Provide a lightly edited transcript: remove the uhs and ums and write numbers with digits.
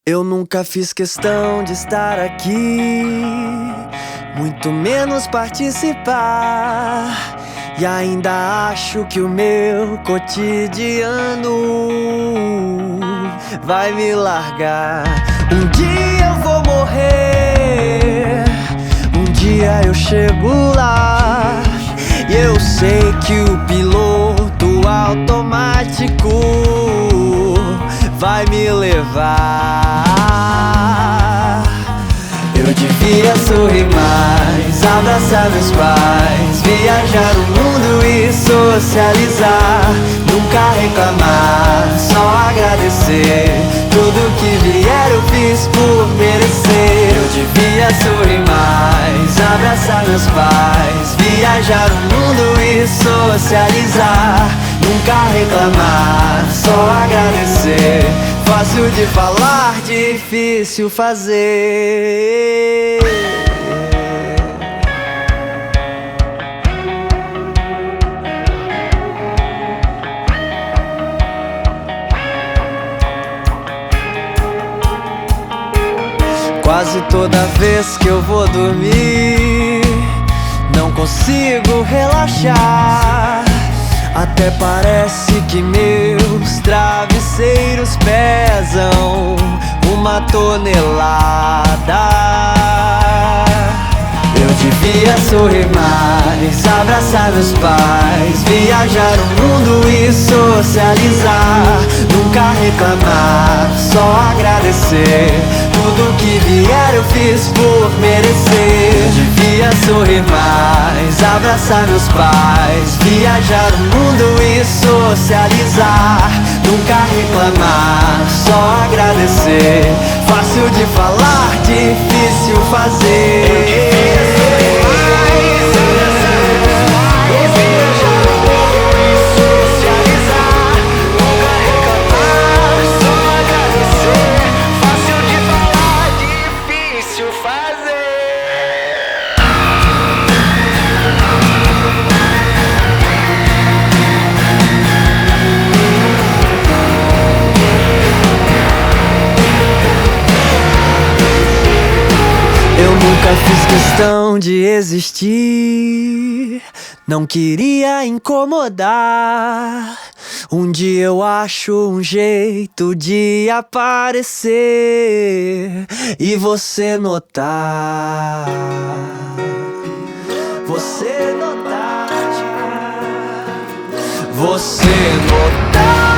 Eu nunca fiz questão de estar aqui, muito menos participar. E ainda acho que o meu cotidiano vai me largar. Um dia eu vou morrer, um dia eu chego lá. E eu sei que o piloto automático vai me levar. Eu devia sorrir mais, abraçar meus pais, viajar o mundo e socializar. Nunca reclamar, só agradecer. Tudo que vier eu fiz por merecer. Eu devia sorrir mais, abraçar meus pais, viajar o mundo e socializar. Nunca reclamar, só agradecer. Fácil de falar, difícil fazer. Quase toda vez que eu vou dormir, não consigo relaxar. Até parece que meus travesseiros pesam uma tonelada. Eu devia sorrir mais, abraçar meus pais, viajar o mundo e socializar. Nunca reclamar, só agradecer. Tudo que vier eu fiz por merecer. Eu devia sorrir mais, abraçar meus pais, viajar o mundo e socializar. Nunca reclamar, só agradecer. Fácil de falar, difícil fazer. Eu nunca fiz questão de existir, não queria incomodar. Um dia eu acho um jeito de aparecer e você notar. Você notar. Você notar.